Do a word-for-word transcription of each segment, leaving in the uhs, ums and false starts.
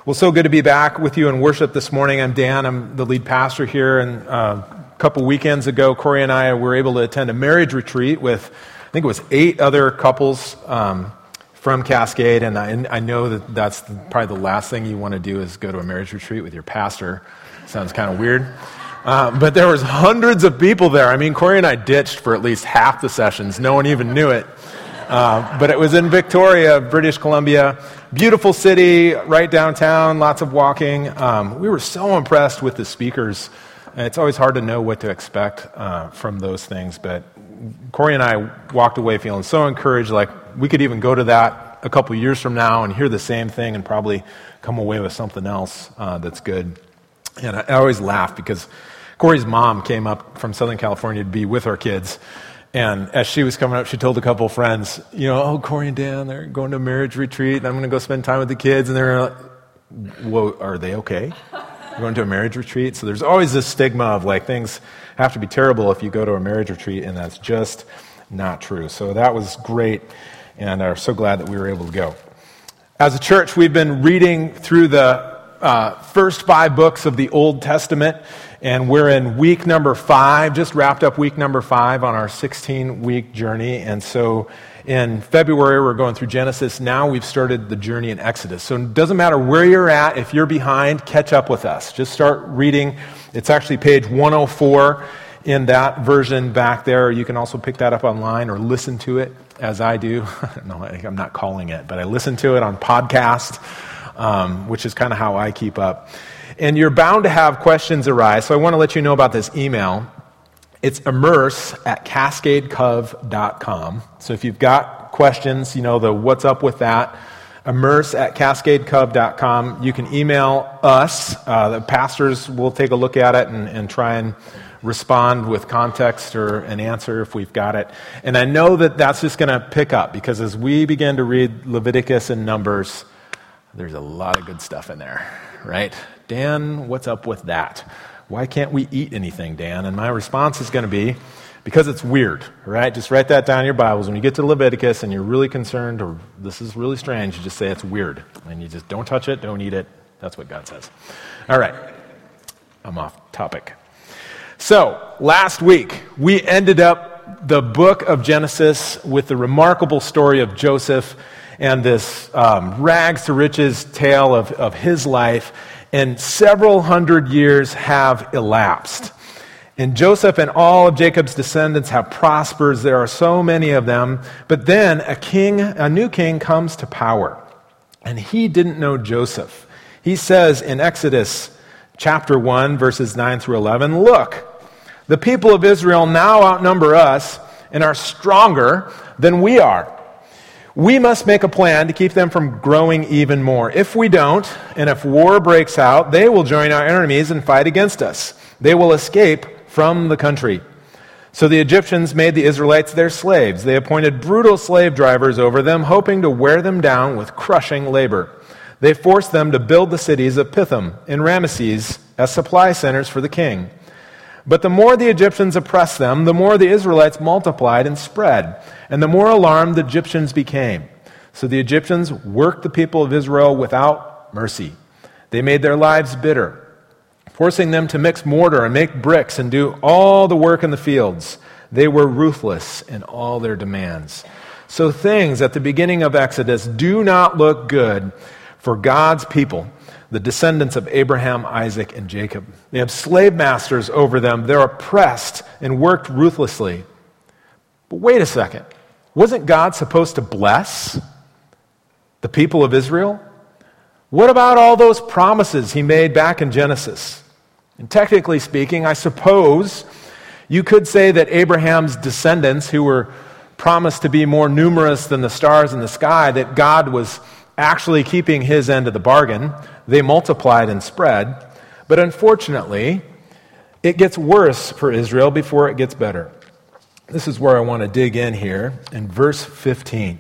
Well, so good to be back with you in worship this morning. I'm Dan. I'm the lead pastor here. And uh, a couple weekends ago, Corey and I were able to attend a marriage retreat with, I think it was eight other couples um, from Cascade. And I, I know that that's the, probably the last thing you want to do is go to a marriage retreat with your pastor. Sounds kind of weird. Uh, but there was hundreds of people there. I mean, Corey and I ditched for at least half the sessions. No one even knew it. Uh, but it was in Victoria, British Columbia. Beautiful city, right downtown, lots of walking. Um, we were so impressed with the speakers. It's always hard to know what to expect uh, from those things, but Corey and I walked away feeling so encouraged, like we could even go to that a couple years from now and hear the same thing and probably come away with something else uh, that's good. And I, I always laugh because Corey's mom came up from Southern California to be with our kids. And as she was coming up, she told a couple of friends, you know, oh, Corey and Dan, they're going to a marriage retreat, and I'm going to go spend time with the kids. And they're like, well, are they okay? You're going to a marriage retreat? So there's always this stigma of like things have to be terrible if you go to a marriage retreat, and that's just not true. So that was great, and I'm so glad that we were able to go. As a church, we've been reading through the uh, first five books of the Old Testament. And we're in week number five, just wrapped up week number five on our sixteen-week journey. And so in February, we're going through Genesis. Now we've started the journey in Exodus. So it doesn't matter where you're at. If you're behind, catch up with us. Just start reading. It's actually page one oh four in that version back there. You can also pick that up online or listen to it as I do. I don't know, I'm not calling it, but I listen to it on podcast, um, which is kind of how I keep up. And you're bound to have questions arise, so I want to let you know about this email. It's immerse at cascade cov dot com. So if you've got questions, you know, the what's up with that, immerse at cascade cov dot com. You can email us. Uh, the pastors will take a look at it and, and try and respond with context or an answer if we've got it. And I know that that's just going to pick up, because as we begin to read Leviticus and Numbers, there's a lot of good stuff in there, right? Dan, what's up with that? Why can't we eat anything, Dan? And my response is going to be, because it's weird, right? Just write that down in your Bibles. When you get to Leviticus and you're really concerned, or this is really strange, you just say it's weird. And you just don't touch it, don't eat it. That's what God says. All right. I'm off topic. So, last week, we ended up the book of Genesis with the remarkable story of Joseph and this um, rags to riches tale of, of his life. And several hundred years have elapsed. And Joseph and all of Jacob's descendants have prospered. There are so many of them. But then a king, a new king comes to power. And he didn't know Joseph. He says in Exodus chapter one, verses nine through eleven, look, the people of Israel now outnumber us and are stronger than we are. We must make a plan to keep them from growing even more. If we don't, and if war breaks out, they will join our enemies and fight against us. They will escape from the country. So the Egyptians made the Israelites their slaves. They appointed brutal slave drivers over them, hoping to wear them down with crushing labor. They forced them to build the cities of Pithom and Ramesses as supply centers for the king. But the more the Egyptians oppressed them, the more the Israelites multiplied and spread, and the more alarmed the Egyptians became. So the Egyptians worked the people of Israel without mercy. They made their lives bitter, forcing them to mix mortar and make bricks and do all the work in the fields. They were ruthless in all their demands. So things at the beginning of Exodus do not look good for God's people, the descendants of Abraham, Isaac, and Jacob. They have slave masters over them. They're oppressed and worked ruthlessly. But wait a second. Wasn't God supposed to bless the people of Israel? What about all those promises he made back in Genesis? And technically speaking, I suppose you could say that Abraham's descendants, who were promised to be more numerous than the stars in the sky, that God was actually keeping his end of the bargain. They multiplied and spread. But unfortunately, it gets worse for Israel before it gets better. This is where I want to dig in here in verse fifteen.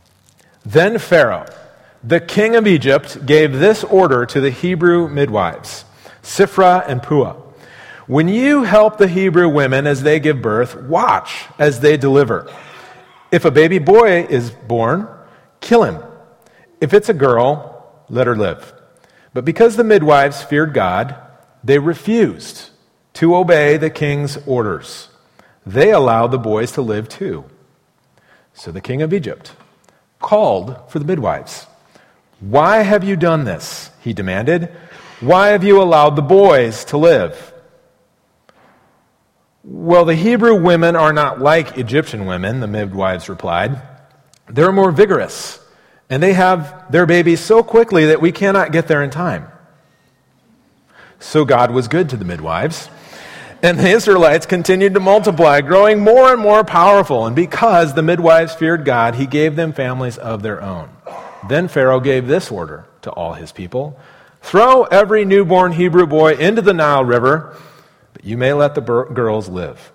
Then Pharaoh, the king of Egypt, gave this order to the Hebrew midwives, Shiphrah and Puah. When you help the Hebrew women as they give birth, watch as they deliver. If a baby boy is born, kill him. If it's a girl, let her live. But because the midwives feared God, they refused to obey the king's orders. They allowed the boys to live too. So the king of Egypt called for the midwives. "Why have you done this?" he demanded. "Why have you allowed the boys to live?" "Well, the Hebrew women are not like Egyptian women," the midwives replied. "They're more vigorous, and they have their babies so quickly that we cannot get there in time." So God was good to the midwives, and the Israelites continued to multiply, growing more and more powerful. And because the midwives feared God, he gave them families of their own. Then Pharaoh gave this order to all his people: "Throw every newborn Hebrew boy into the Nile River, but you may let the bur- girls live."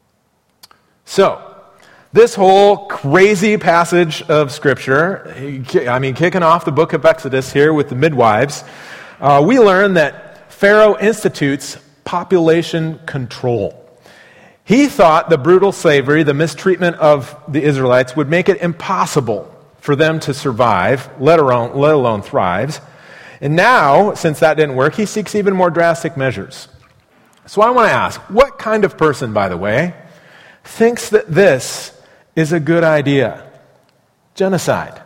So, this whole crazy passage of Scripture, I mean, kicking off the book of Exodus here with the midwives, uh, we learn that Pharaoh institutes population control. He thought the brutal slavery, the mistreatment of the Israelites, would make it impossible for them to survive, let alone, let alone thrive. And now, since that didn't work, he seeks even more drastic measures. So I want to ask, what kind of person, by the way, thinks that this is a good idea? Genocide.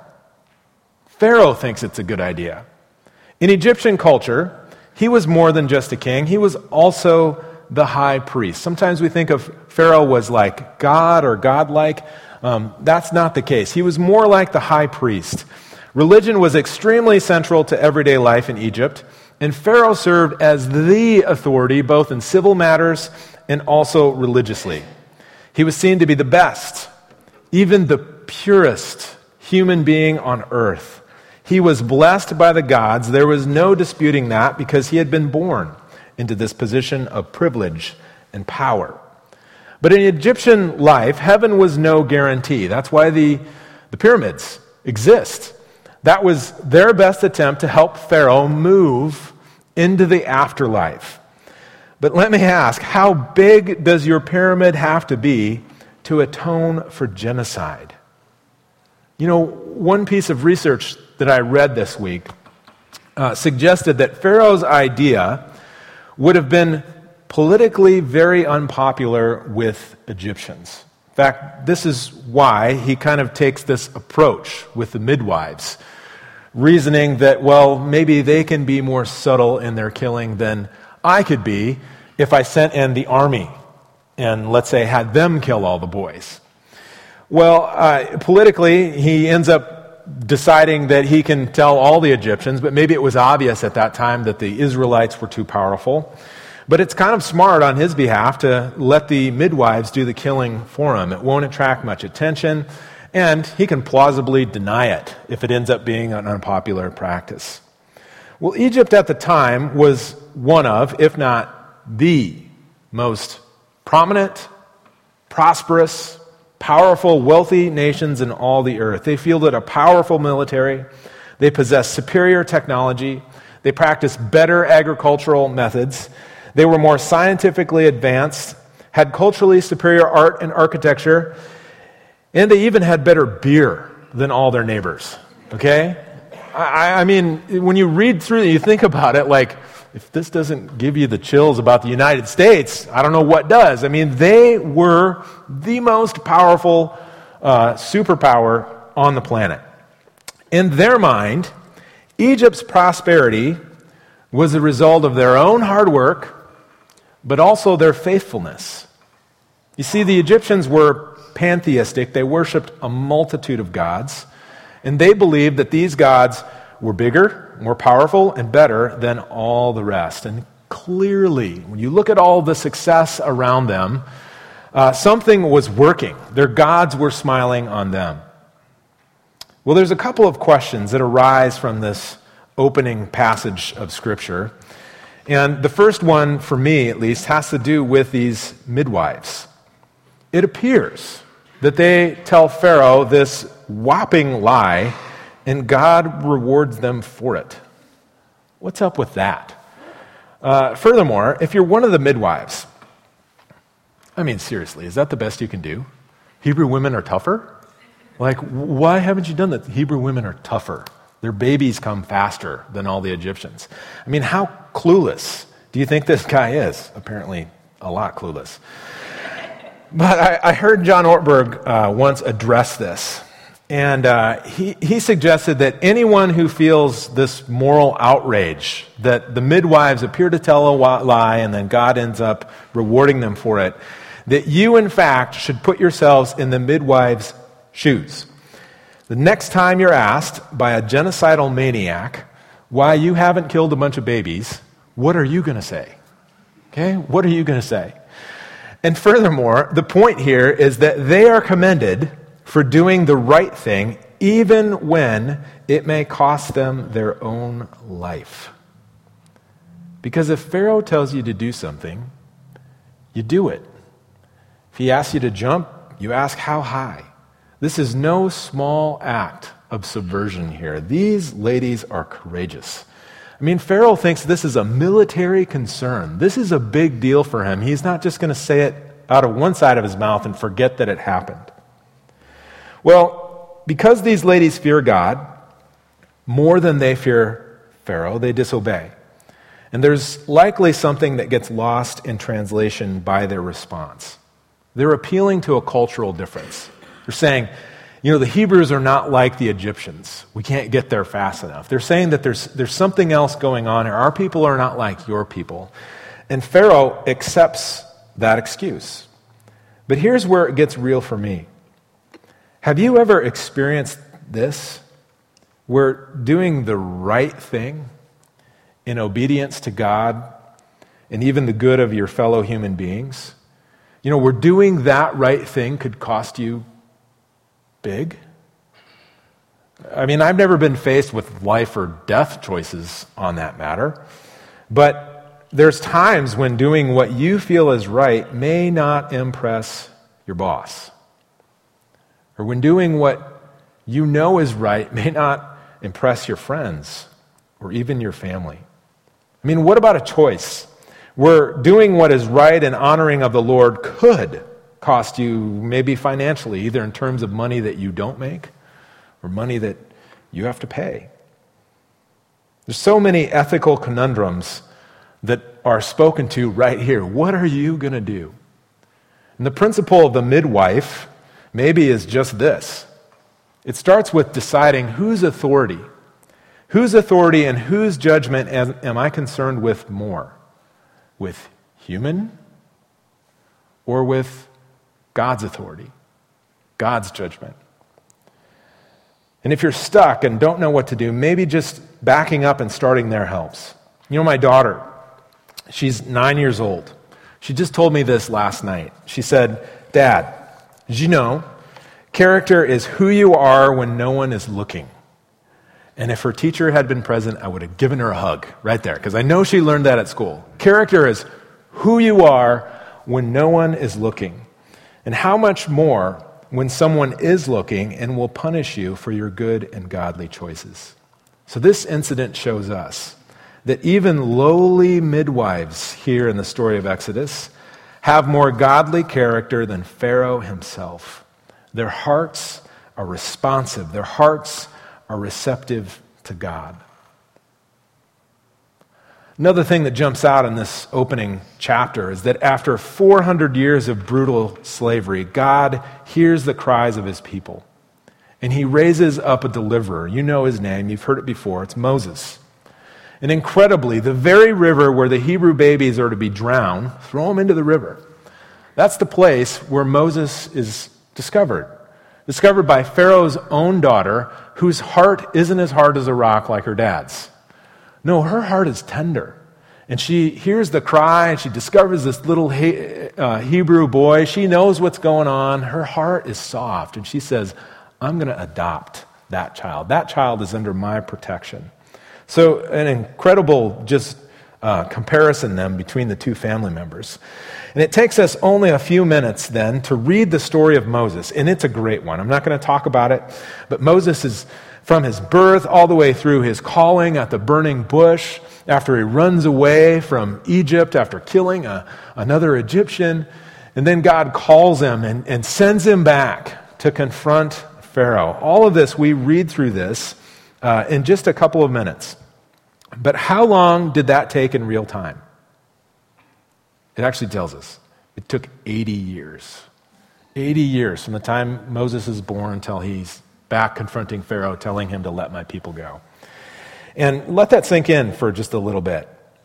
Pharaoh thinks it's a good idea. In Egyptian culture, he was more than just a king. He was also the high priest. Sometimes we think of Pharaoh was like God or godlike. Um, that's not the case. He was more like the high priest. Religion was extremely central to everyday life in Egypt, and Pharaoh served as the authority both in civil matters and also religiously. He was seen to be the best, even the purest human being on earth. He was blessed by the gods. There was no disputing that because he had been born into this position of privilege and power. But in Egyptian life, heaven was no guarantee. That's why the, the pyramids exist. That was their best attempt to help Pharaoh move into the afterlife. But let me ask, how big does your pyramid have to be to atone for genocide? You know, one piece of research that I read this week uh, suggested that Pharaoh's idea would have been politically very unpopular with Egyptians. In fact, this is why he kind of takes this approach with the midwives, reasoning that, well, maybe they can be more subtle in their killing than I could be if I sent in the army and, let's say, had them kill all the boys. Well, uh, politically, he ends up deciding that he can tell all the Egyptians, but maybe it was obvious at that time that the Israelites were too powerful. But it's kind of smart on his behalf to let the midwives do the killing for him. It won't attract much attention, and he can plausibly deny it if it ends up being an unpopular practice. Well, Egypt at the time was one of, if not the most prominent, prosperous, powerful, wealthy nations in all the earth. They fielded a powerful military. They possessed superior technology. They practiced better agricultural methods. They were more scientifically advanced, had culturally superior art and architecture, and they even had better beer than all their neighbors. Okay? I, I mean, when you read through it, you think about it like, if this doesn't give you the chills about the United States, I don't know what does. I mean, they were the most powerful uh, superpower on the planet. In their mind, Egypt's prosperity was the result of their own hard work, but also their faithfulness. You see, the Egyptians were pantheistic. They worshipped a multitude of gods, and they believed that these gods were bigger, more powerful, and better than all the rest. And clearly, when you look at all the success around them, uh, something was working. Their gods were smiling on them. Well, there's a couple of questions that arise from this opening passage of Scripture. And the first one, for me at least, has to do with these midwives. It appears that they tell Pharaoh this whopping lie, and God rewards them for it. What's up with that? Uh, furthermore, if you're one of the midwives, I mean, seriously, is that the best you can do? Hebrew women are tougher? Like, why haven't you done that? Hebrew women are tougher. Their babies come faster than all the Egyptians. I mean, how clueless do you think this guy is? Apparently, a lot clueless. But I, I heard John Ortberg uh, once address this. And uh, he, he suggested that anyone who feels this moral outrage, that the midwives appear to tell a lie and then God ends up rewarding them for it, that you, in fact, should put yourselves in the midwives' shoes. The next time you're asked by a genocidal maniac why you haven't killed a bunch of babies, what are you going to say? Okay? What are you going to say? And furthermore, the point here is that they are commended for doing the right thing, even when it may cost them their own life. Because if Pharaoh tells you to do something, you do it. If he asks you to jump, you ask how high. This is no small act of subversion here. These ladies are courageous. I mean, Pharaoh thinks this is a military concern. This is a big deal for him. He's not just going to say it out of one side of his mouth and forget that it happened. Well, because these ladies fear God more than they fear Pharaoh, they disobey. And there's likely something that gets lost in translation by their response. They're appealing to a cultural difference. They're saying, you know, the Hebrews are not like the Egyptians. We can't get there fast enough. They're saying that there's, there's something else going on here. Our people are not like your people. And Pharaoh accepts that excuse. But here's where it gets real for me. Have you ever experienced this, where doing the right thing in obedience to God and even the good of your fellow human beings, you know, where doing that right thing could cost you big? I mean, I've never been faced with life or death choices on that matter, but there's times when doing what you feel is right may not impress your boss. Or when doing what you know is right may not impress your friends or even your family. I mean, what about a choice where doing what is right and honoring of the Lord could cost you maybe financially, either in terms of money that you don't make or money that you have to pay? There's so many ethical conundrums that are spoken to right here. What are you going to do? And the principle of the midwife maybe is just this. It starts with deciding whose authority, whose authority and whose judgment am, am I concerned with more? With human or with God's authority, God's judgment? And if you're stuck and don't know what to do, maybe just backing up and starting there helps. You know, my daughter, she's nine years old. She just told me this last night. She said, "Dad, did you know character is who you are when no one is looking?" And if her teacher had been present, I would have given her a hug right there, because I know she learned that at school. Character is who you are when no one is looking. And how much more when someone is looking and will punish you for your good and godly choices. So this incident shows us that even lowly midwives here in the story of Exodus have more godly character than Pharaoh himself. Their hearts are responsive. Their hearts are receptive to God. Another thing that jumps out in this opening chapter is that after four hundred years of brutal slavery, God hears the cries of his people, and he raises up a deliverer. You know his name. You've heard it before. It's Moses. And incredibly, the very river where the Hebrew babies are to be drowned, throw them into the river. That's the place where Moses is discovered. Discovered by Pharaoh's own daughter, whose heart isn't as hard as a rock like her dad's. No, her heart is tender. And she hears the cry, and she discovers this little he, uh, Hebrew boy. She knows what's going on. Her heart is soft, and she says, I'm going to adopt that child. That child is under my protection. So an incredible just uh, comparison then between the two family members. And it takes us only a few minutes then to read the story of Moses, and it's a great one. I'm not going to talk about it, but Moses is from his birth all the way through his calling at the burning bush, after he runs away from Egypt after killing a, another Egyptian, and then God calls him and, and sends him back to confront Pharaoh. All of this, we read through this, uh, in just a couple of minutes. But how long did that take in real time? It actually tells us. It took eighty years. eighty years from the time Moses is born until he's back confronting Pharaoh, telling him to let my people go. And let that sink in for just a little bit.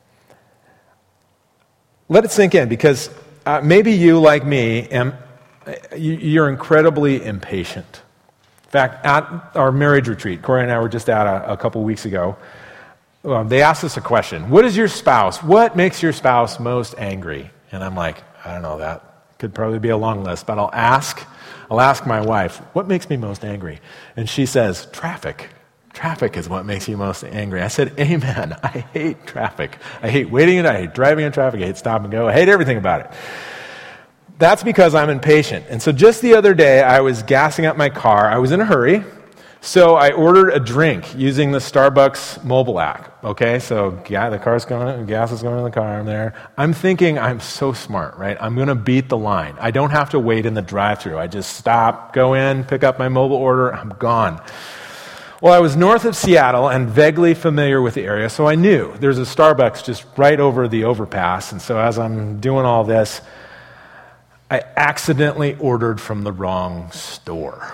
Let it sink in, because uh, maybe you, like me, am, you're incredibly impatient. In fact, at our marriage retreat, Corey and I were just at a, a couple weeks ago, uh, they asked us a question. What is your spouse? What makes your spouse most angry? And I'm like, I don't know, that could probably be a long list, but I'll ask, I'll ask my wife, what makes me most angry? And she says, traffic. Traffic is what makes you most angry. I said, amen. I hate traffic. I hate waiting and I hate driving in traffic. I hate stop and go. I hate everything about it. That's because I'm impatient. And so just the other day, I was gassing up my car. I was in a hurry, so I ordered a drink using the Starbucks mobile app. Okay, so yeah, the car's going, gas is going in the car. I'm there. I'm thinking I'm so smart, right? I'm going to beat the line. I don't have to wait in the drive-thru. I just stop, go in, pick up my mobile order. I'm gone. Well, I was north of Seattle and vaguely familiar with the area, so I knew there's a Starbucks just right over the overpass. And so as I'm doing all this, I accidentally ordered from the wrong store.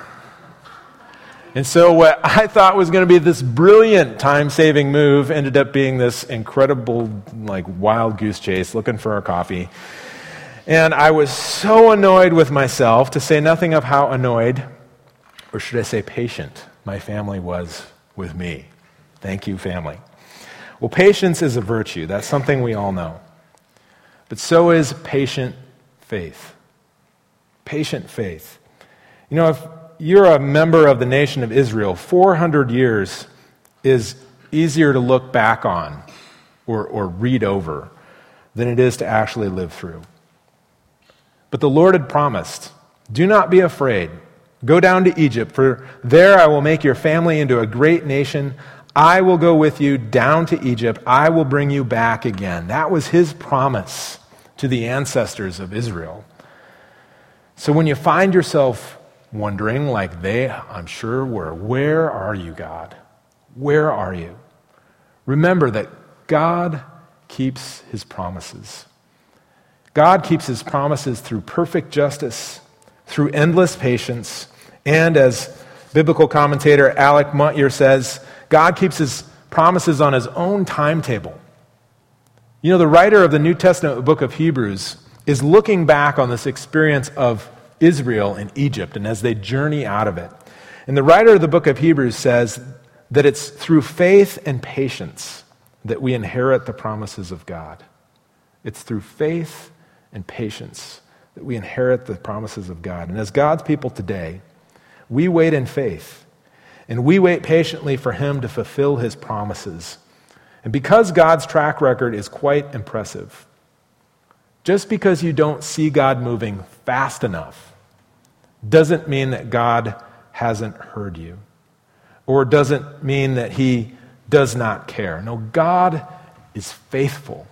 And so what I thought was going to be this brilliant time-saving move ended up being this incredible, like, wild goose chase looking for a coffee. And I was so annoyed with myself, to say nothing of how annoyed, or should I say patient, my family was with me. Thank you, family. Well, patience is a virtue. That's something we all know. But so is patient faith. Patient faith. You know, if you're a member of the nation of Israel, four hundred years is easier to look back on or, or read over than it is to actually live through. But the Lord had promised, do not be afraid. Go down to Egypt, for there I will make your family into a great nation. I will go with you down to Egypt. I will bring you back again. That was his promise to the ancestors of Israel. So when you find yourself wondering, like they, I'm sure were, where are you, God? Where are you? Remember that God keeps his promises. God keeps his promises through perfect justice, through endless patience, and as biblical commentator Alec Montyer says, God keeps his promises on his own timetable. You know, the writer of the New Testament, the book of Hebrews, is looking back on this experience of Israel in Egypt and as they journey out of it. And the writer of the book of Hebrews says that it's through faith and patience that we inherit the promises of God. It's through faith and patience that we inherit the promises of God. And as God's people today, we wait in faith, and we wait patiently for him to fulfill his promises. And because God's track record is quite impressive, just because you don't see God moving fast enough doesn't mean that God hasn't heard you, or doesn't mean that he does not care. No, God is faithful.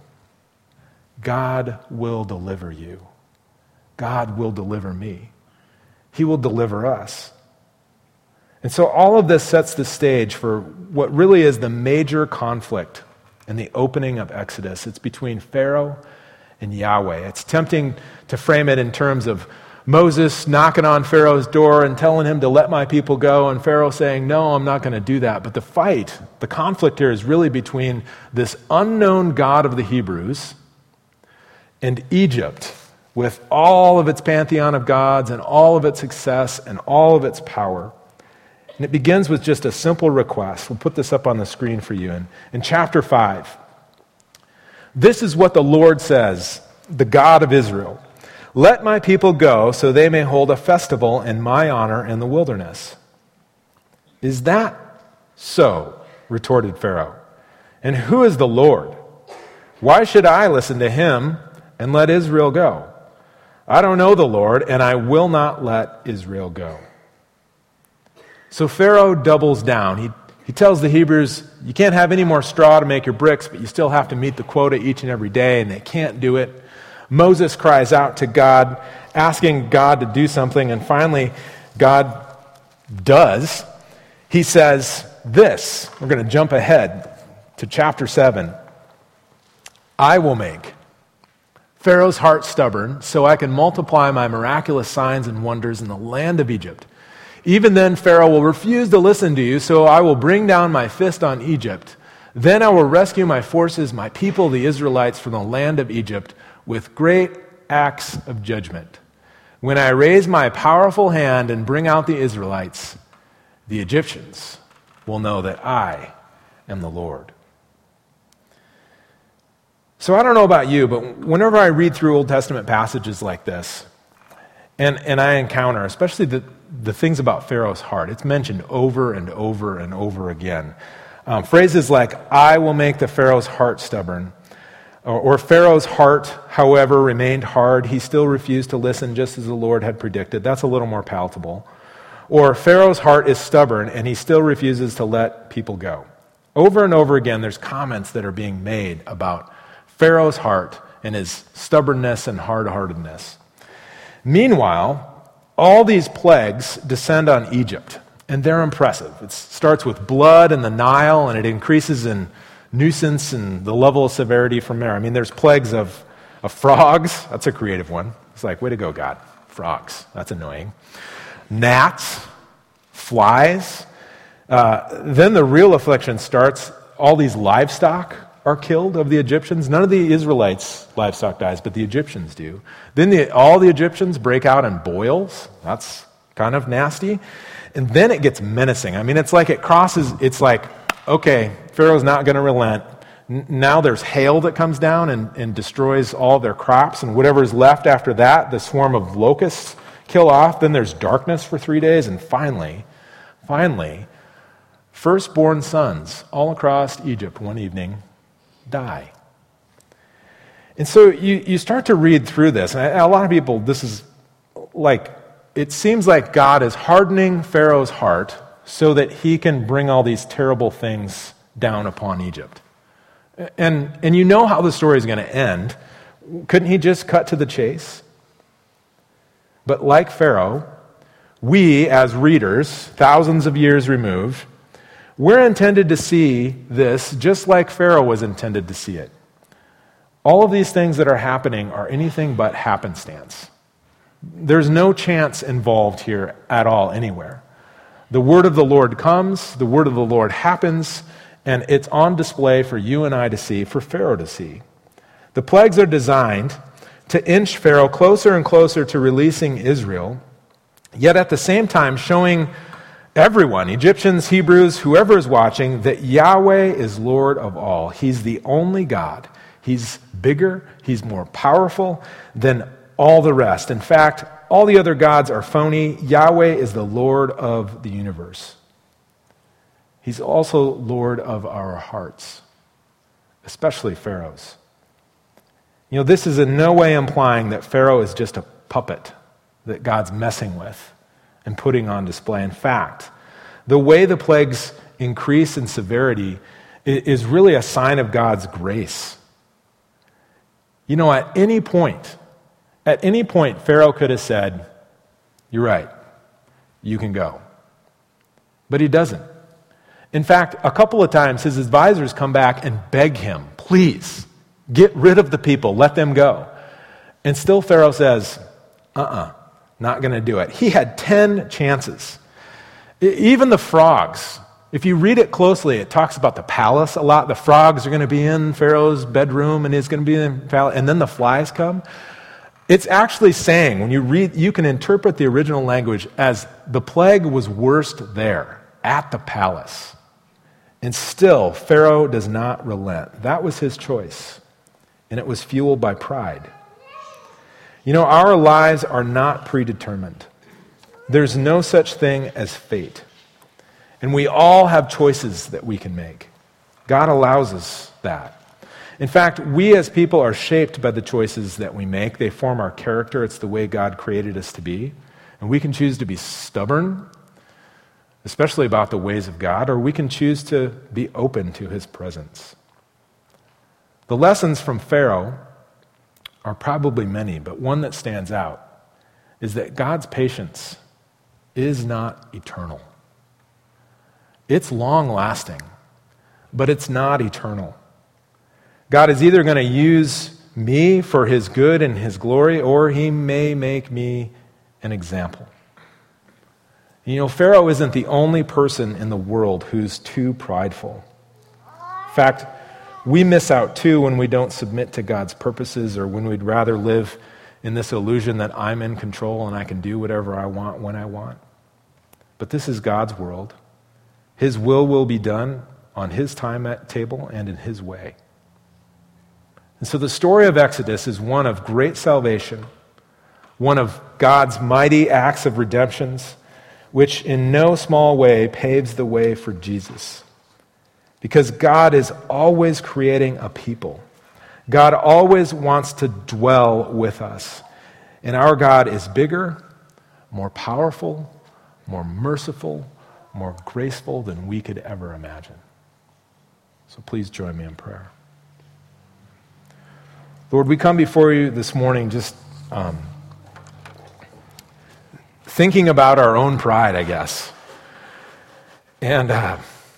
God will deliver you. God will deliver me. He will deliver us. And so all of this sets the stage for what really is the major conflict in the opening of Exodus. It's between Pharaoh and Yahweh. It's tempting to frame it in terms of Moses knocking on Pharaoh's door and telling him to let my people go, and Pharaoh saying, no, I'm not going to do that. But the fight, the conflict here is really between this unknown God of the Hebrews and Egypt, with all of its pantheon of gods and all of its success and all of its power. And it begins with just a simple request. We'll put this up on the screen for you. In, in chapter five, this is what the Lord says, the God of Israel. Let my people go so they may hold a festival in my honor in the wilderness. Is that so? Retorted Pharaoh. And who is the Lord? Why should I listen to him and let Israel go? I don't know the Lord, and I will not let Israel go. So Pharaoh doubles down. He, he tells the Hebrews, you can't have any more straw to make your bricks, but you still have to meet the quota each and every day, and they can't do it. Moses cries out to God, asking God to do something, and finally God does. He says, this. We're going to jump ahead to chapter seven. I will make Pharaoh's heart stubborn so I can multiply my miraculous signs and wonders in the land of Egypt. Even then Pharaoh will refuse to listen to you, so I will bring down my fist on Egypt. Then I will rescue my forces, my people, the Israelites, from the land of Egypt with great acts of judgment. When I raise my powerful hand and bring out the Israelites, the Egyptians will know that I am the Lord. So I don't know about you, but whenever I read through Old Testament passages like this, and, and I encounter, especially the, the things about Pharaoh's heart, it's mentioned over and over and over again. Um, phrases like, I will make the Pharaoh's heart stubborn, or, or Pharaoh's heart, however, remained hard. He still refused to listen just as the Lord had predicted. That's a little more palatable. Or Pharaoh's heart is stubborn and he still refuses to let people go. Over and over again, there's comments that are being made about Pharaoh's heart and his stubbornness and hard-heartedness. Meanwhile, all these plagues descend on Egypt, and they're impressive. It starts with blood in the Nile, and it increases in nuisance and the level of severity from there. I mean, there's plagues of, of frogs. That's a creative one. It's like, way to go, God. Frogs. That's annoying. Gnats, flies. Uh, then the real affliction starts. All these livestock are killed of the Egyptians. None of the Israelites' livestock dies, but the Egyptians do. Then the, all the Egyptians break out in boils. That's kind of nasty. And then it gets menacing. I mean, it's like it crosses, it's like, okay, Pharaoh's not going to relent. N- now there's hail that comes down and, and destroys all their crops, and whatever's left after that, the swarm of locusts kill off. Then there's darkness for three days, and finally, finally, firstborn sons all across Egypt one evening die. And so you, you start to read through this, and a lot of people, this is like, it seems like God is hardening Pharaoh's heart so that he can bring all these terrible things down upon Egypt. And, and you know how the story is going to end. Couldn't he just cut to the chase? But like Pharaoh, we as readers, thousands of years removed, we're intended to see this just like Pharaoh was intended to see it. All of these things that are happening are anything but happenstance. There's no chance involved here at all anywhere. The word of the Lord comes, the word of the Lord happens, and it's on display for you and I to see, for Pharaoh to see. The plagues are designed to inch Pharaoh closer and closer to releasing Israel, yet at the same time showing everyone, Egyptians, Hebrews, whoever is watching, that Yahweh is Lord of all. He's the only God. He's bigger, he's more powerful than all the rest. In fact, all the other gods are phony. Yahweh is the Lord of the universe. He's also Lord of our hearts, especially Pharaoh's. You know, this is in no way implying that Pharaoh is just a puppet that God's messing with and putting on display. In fact, the way the plagues increase in severity is really a sign of God's grace. You know, at any point, at any point, Pharaoh could have said, "You're right, you can go." But he doesn't. In fact, a couple of times his advisors come back and beg him, "Please, get rid of the people, let them go." And still Pharaoh says, uh-uh, not going to do it. He had ten chances. Even the frogs, if you read it closely, it talks about the palace a lot. The frogs are going to be in Pharaoh's bedroom and he's going to be in the palace, and then the flies come. It's actually saying, when you read, you can interpret the original language as the plague was worst there, at the palace. And still, Pharaoh does not relent. That was his choice, and it was fueled by pride. You know, our lives are not predetermined. There's no such thing as fate. And we all have choices that we can make. God allows us that. In fact, we as people are shaped by the choices that we make. They form our character. It's the way God created us to be. And we can choose to be stubborn, especially about the ways of God, or we can choose to be open to his presence. The lessons from Pharaoh are probably many, but one that stands out is that God's patience is not eternal. It's long-lasting, but it's not eternal. God is either going to use me for his good and his glory, or he may make me an example. You know, Pharaoh isn't the only person in the world who's too prideful. In fact, we miss out too when we don't submit to God's purposes, or when we'd rather live in this illusion that I'm in control and I can do whatever I want when I want. But this is God's world. His will will be done on his time at table and in his way. And so the story of Exodus is one of great salvation, one of God's mighty acts of redemptions, which in no small way paves the way for Jesus. Because God is always creating a people. God always wants to dwell with us. And our God is bigger, more powerful, more merciful, more graceful than we could ever imagine. So please join me in prayer. Lord, we come before you this morning just um, thinking about our own pride, I guess. And uh,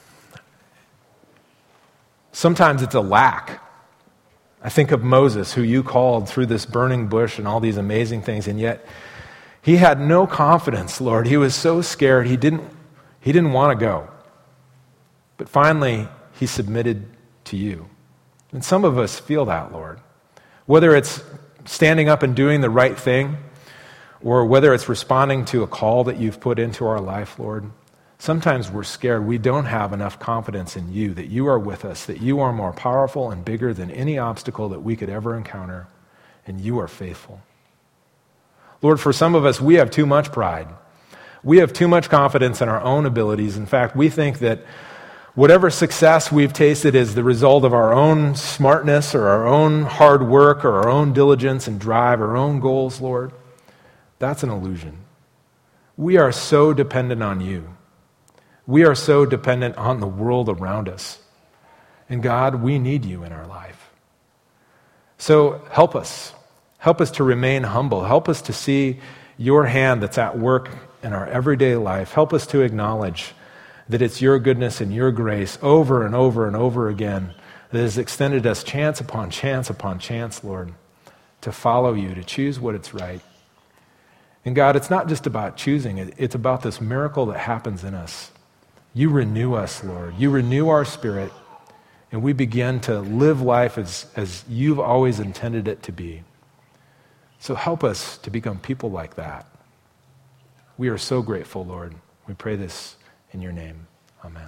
sometimes it's a lack. I think of Moses, who you called through this burning bush and all these amazing things, and yet he had no confidence, Lord. He was so scared, he didn't, he didn't want to go. But finally, he submitted to you. And some of us feel that, Lord. Whether it's standing up and doing the right thing, or whether it's responding to a call that you've put into our life, Lord, sometimes we're scared. We don't have enough confidence in you, that you are with us, that you are more powerful and bigger than any obstacle that we could ever encounter, and you are faithful. Lord, for some of us, we have too much pride. We have too much confidence in our own abilities. In fact, we think that whatever success we've tasted is the result of our own smartness or our own hard work or our own diligence and drive, our own goals, Lord. That's an illusion. We are so dependent on you. We are so dependent on the world around us. And God, we need you in our life. So help us. Help us to remain humble. Help us to see your hand that's at work in our everyday life. Help us to acknowledge that it's your goodness and your grace over and over and over again that has extended us chance upon chance upon chance, Lord, to follow you, to choose what is right. And God, it's not just about choosing, it's about this miracle that happens in us. You renew us, Lord. You renew our spirit, and we begin to live life as, as you've always intended it to be. So help us to become people like that. We are so grateful, Lord. We pray this in your name. Amen.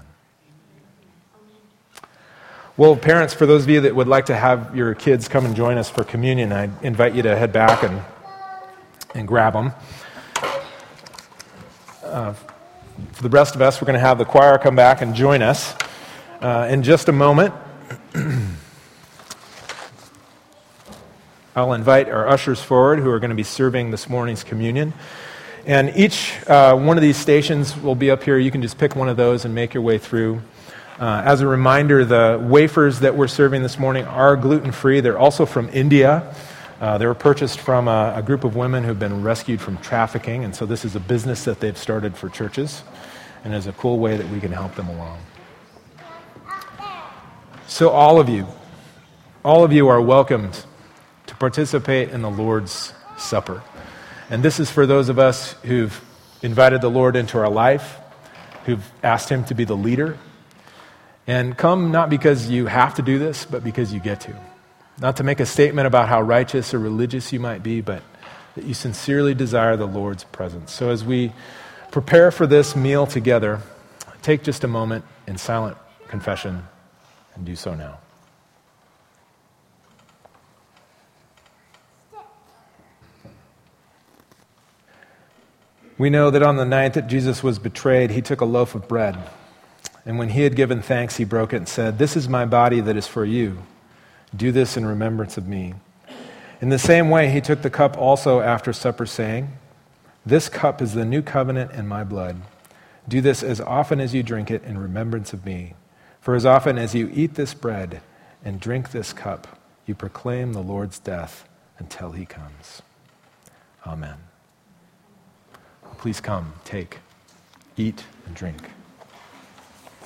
Well, parents, for those of you that would like to have your kids come and join us for communion, I invite you to head back and, and grab them. Uh, for the rest of us, we're going to have the choir come back and join us uh, in just a moment. I'll invite our ushers forward who are going to be serving this morning's communion. And each uh, one of these stations will be up here. You can just pick one of those and make your way through. Uh, as a reminder, the wafers that we're serving this morning are gluten-free. They're also from India. Uh, they were purchased from a, a group of women who've been rescued from trafficking. And so this is a business that they've started for churches. And is a cool way that we can help them along. So all of you, all of you are welcomed to participate in the Lord's Supper. And this is for those of us who've invited the Lord into our life, who've asked him to be the leader. And come not because you have to do this, but because you get to. Not to make a statement about how righteous or religious you might be, but that you sincerely desire the Lord's presence. So as we prepare for this meal together, take just a moment in silent confession and do so now. We know that on the night that Jesus was betrayed, he took a loaf of bread. And when he had given thanks, he broke it and said, "This is my body that is for you. Do this in remembrance of me." In the same way, he took the cup also after supper, saying, "This cup is the new covenant in my blood. Do this as often as you drink it in remembrance of me. For as often as you eat this bread and drink this cup, you proclaim the Lord's death until he comes." Amen. Please come, take, eat, and drink.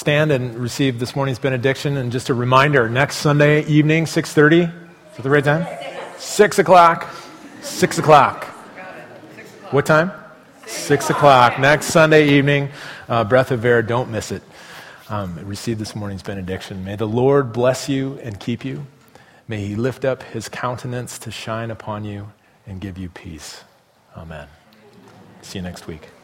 stand and receive this morning's benediction. And just a reminder, next Sunday evening, six thirty, is that the right time? six o'clock. six o'clock. What time? six o'clock. Next Sunday evening, uh, Breath of Air, don't miss it. Um, receive this morning's benediction. May the Lord bless you and keep you. May he lift up his countenance to shine upon you and give you peace. Amen. See you next week.